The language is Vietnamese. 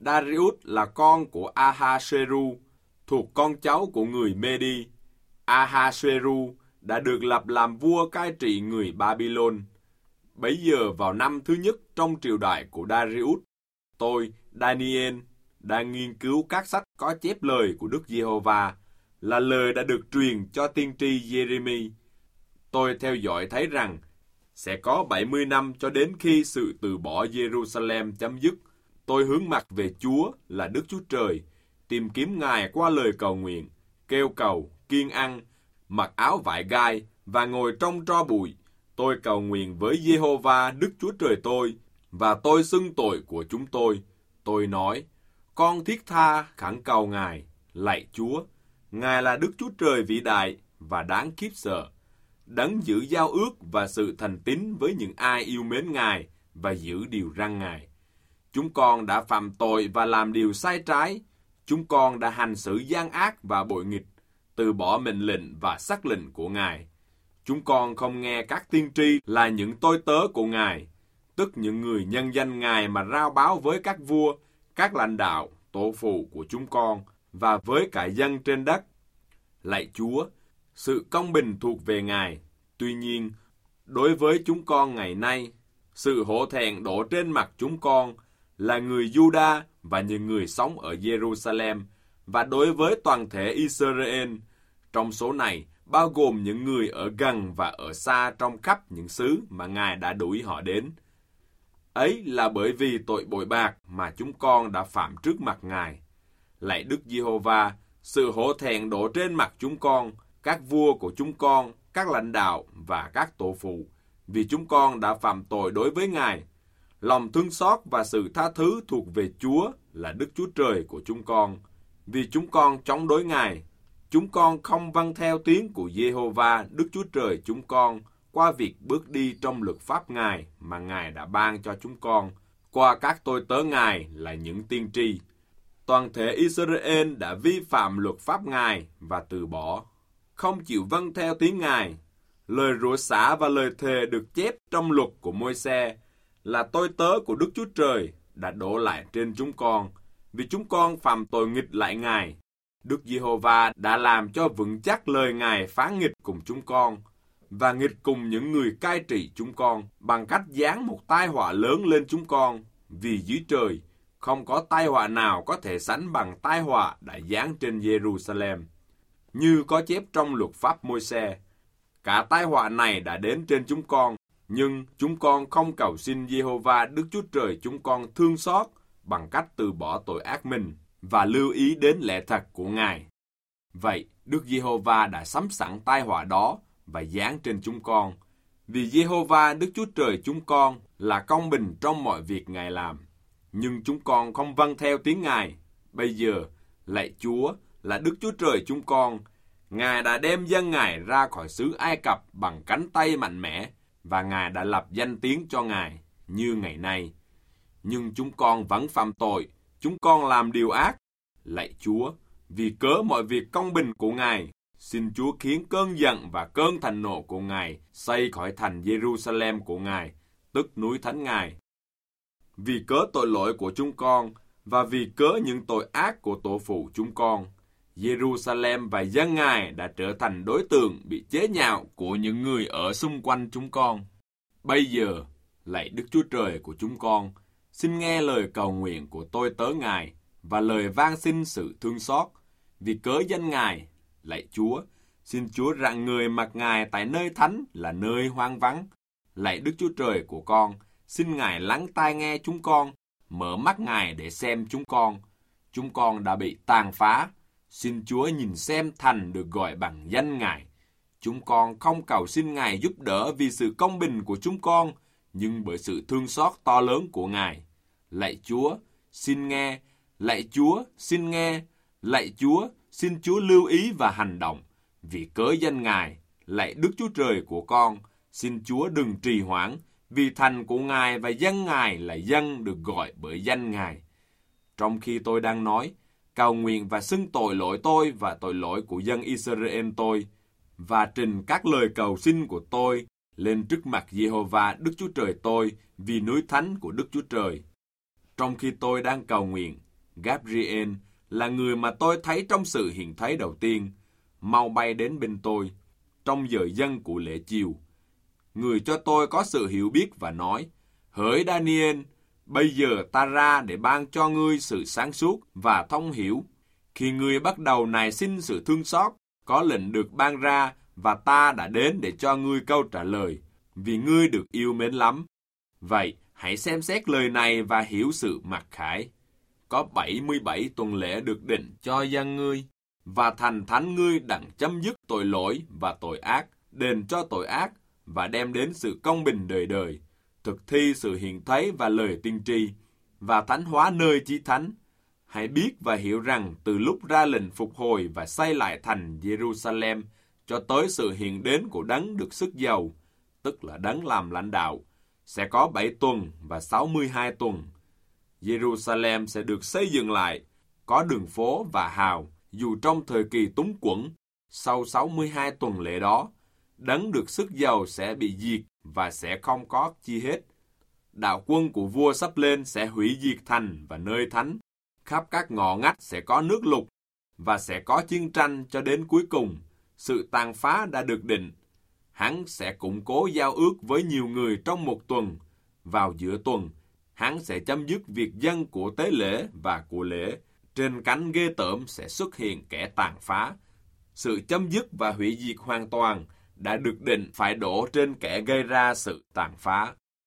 Darius là con của Ahasueru, thuộc con cháu của người Medi. Ahasueru đã được lập làm vua cai trị người Babylon. Bấy giờ vào năm thứ nhất trong triều đại của Darius, tôi, Daniel, đang nghiên cứu các sách có chép lời của Đức Giê-hô-va, là lời đã được truyền cho tiên tri Giê-rê-mi. Tôi theo dõi thấy rằng sẽ có 70 năm cho đến khi sự từ bỏ Giê-ru-sa-lem chấm dứt. Tôi hướng mặt về Chúa là Đức Chúa Trời, tìm kiếm Ngài qua lời cầu nguyện, kêu cầu, kiêng ăn, mặc áo vải gai và ngồi trong tro bụi. Tôi cầu nguyện với Giê-hô-va Đức Chúa Trời tôi, và tôi xưng tội của chúng tôi. Tôi nói, con thiết tha khẩn cầu Ngài, lạy Chúa. Ngài là Đức Chúa Trời vĩ đại và đáng khiếp sợ, đấng giữ giao ước và sự thành tín với những ai yêu mến Ngài và giữ điều răn Ngài. Chúng con đã phạm tội và làm điều sai trái. Chúng con đã hành xử gian ác và bội nghịch, từ bỏ mệnh lệnh và sắc lệnh của Ngài. Chúng con không nghe các tiên tri là những tôi tớ của Ngài, tức những người nhân danh Ngài mà rao báo với các vua, các lãnh đạo, tổ phụ của chúng con và với cả dân trên đất. Lạy Chúa, sự công bình thuộc về Ngài. Tuy nhiên, đối với chúng con ngày nay, sự hổ thẹn đổ trên mặt chúng con là người Juda và những người sống ở Jerusalem, và đối với toàn thể Israel. Trong số này, bao gồm những người ở gần và ở xa trong khắp những xứ mà Ngài đã đuổi họ đến. Ấy là bởi vì tội bội bạc mà chúng con đã phạm trước mặt Ngài. Lạy Đức Giê-hô-va, sự hổ thẹn đổ trên mặt chúng con, các vua của chúng con, các lãnh đạo và các tổ phụ, vì chúng con đã phạm tội đối với Ngài. Lòng thương xót và sự tha thứ thuộc về Chúa là Đức Chúa Trời của chúng con, vì chúng con chống đối Ngài. Chúng con không vâng theo tiếng của Giê-hô-va Đức Chúa Trời chúng con qua việc bước đi trong luật pháp Ngài mà Ngài đã ban cho chúng con, qua các tôi tớ Ngài là những tiên tri. Toàn thể Israel đã vi phạm luật pháp Ngài và từ bỏ, không chịu vâng theo tiếng Ngài. Lời rủa xả và lời thề được chép trong luật của Môi-se là tôi tớ của Đức Chúa Trời đã đổ lại trên chúng con, vì chúng con phạm tội nghịch lại Ngài. Đức Giê-hô-va đã làm cho vững chắc lời Ngài phán nghịch cùng chúng con, và nghịch cùng những người cai trị chúng con, bằng cách giáng một tai họa lớn lên chúng con, vì dưới trời không có tai họa nào có thể sánh bằng tai họa đã giáng trên Jerusalem. Như có chép trong luật pháp Môi-se, cả tai họa này đã đến trên chúng con, nhưng chúng con không cầu xin Giê-hô-va Đức Chúa Trời chúng con thương xót bằng cách từ bỏ tội ác mình và lưu ý đến lẽ thật của Ngài. Vậy, Đức Giê-hô-va đã sắm sẵn tai họa đó và giáng trên chúng con, vì Giê-hô-va Đức Chúa Trời chúng con là công bình trong mọi việc Ngài làm. Nhưng chúng con không vâng theo tiếng Ngài. Bây giờ, lạy Chúa là Đức Chúa Trời chúng con, Ngài đã đem dân Ngài ra khỏi xứ Ai Cập bằng cánh tay mạnh mẽ, và Ngài đã lập danh tiếng cho Ngài như ngày nay. Nhưng chúng con vẫn phạm tội, chúng con làm điều ác. Lạy Chúa, vì cớ mọi việc công bình của Ngài, xin Chúa khiến cơn giận và cơn thạnh nộ của Ngài xây khỏi thành Jerusalem của Ngài, tức núi thánh Ngài. Vì cớ tội lỗi của chúng con, và vì cớ những tội ác của tổ phụ chúng con, Jerusalem và dân Ngài đã trở thành đối tượng bị chế nhạo của những người ở xung quanh chúng con. Bây giờ, lạy Đức Chúa Trời của chúng con, xin nghe lời cầu nguyện của tôi tớ Ngài và lời van xin sự thương xót. Vì cớ danh Ngài, lạy Chúa, xin Chúa rạng người mặc Ngài tại nơi thánh là nơi hoang vắng. Lạy Đức Chúa Trời của con, xin Ngài lắng tai nghe chúng con, mở mắt Ngài để xem chúng con. Chúng con đã bị tàn phá. Xin Chúa nhìn xem thành được gọi bằng danh Ngài. Chúng con không cầu xin Ngài giúp đỡ vì sự công bình của chúng con, nhưng bởi sự thương xót to lớn của Ngài. Lạy Chúa, xin nghe. Lạy Chúa, xin nghe. Lạy Chúa, xin Chúa lưu ý và hành động. Vì cớ danh Ngài, lạy Đức Chúa Trời của con, xin Chúa đừng trì hoãn, vì thành của Ngài và dân Ngài là dân được gọi bởi danh Ngài. Trong khi tôi đang nói, cầu nguyện và xưng tội lỗi tôi và tội lỗi của dân Israel tôi, và trình các lời cầu xin của tôi lên trước mặt Giê-hô-va Đức Chúa Trời tôi vì núi thánh của Đức Chúa Trời. Trong khi tôi đang cầu nguyện, Gabriel là người mà tôi thấy trong sự hiện thấy đầu tiên, mau bay đến bên tôi, trong giờ dân của lễ chiều. Người cho tôi có sự hiểu biết và nói, hỡi Daniel, bây giờ ta ra để ban cho ngươi sự sáng suốt và thông hiểu. Khi ngươi bắt đầu nài xin sự thương xót, có lệnh được ban ra và ta đã đến để cho ngươi câu trả lời, vì ngươi được yêu mến lắm. Vậy, hãy xem xét lời này và hiểu sự mặc khải. Có 77 tuần lễ được định cho dân ngươi, và thành thánh ngươi đặng chấm dứt tội lỗi và tội ác, đền cho tội ác, và đem đến sự công bình đời đời, thực thi sự hiện thấy và lời tiên tri, và thánh hóa nơi chí thánh. Hãy biết và hiểu rằng từ lúc ra lệnh phục hồi và xây lại thành Jerusalem cho tới sự hiện đến của đấng được sức giàu, tức là đấng làm lãnh đạo, sẽ có 7 tuần và 62 tuần. Jerusalem sẽ được xây dựng lại, có đường phố và hào, dù trong thời kỳ túng quẫn. Sau 62 tuần lễ đó, đấng được sức giàu sẽ bị diệt và sẽ không có chi hết. Đạo quân của vua sắp lên sẽ hủy diệt thành và nơi thánh. Khắp các ngõ ngách sẽ có nước lụt và sẽ có chiến tranh cho đến cuối cùng. Sự tàn phá đã được định. Hắn sẽ củng cố giao ước với nhiều người trong một tuần. Vào giữa tuần, hắn sẽ chấm dứt việc dâng của tế lễ và của lễ. Trên cánh ghê tởm sẽ xuất hiện kẻ tàn phá. Sự chấm dứt và hủy diệt hoàn toàn đã được định phải đổ trên kẻ gây ra sự tàn phá.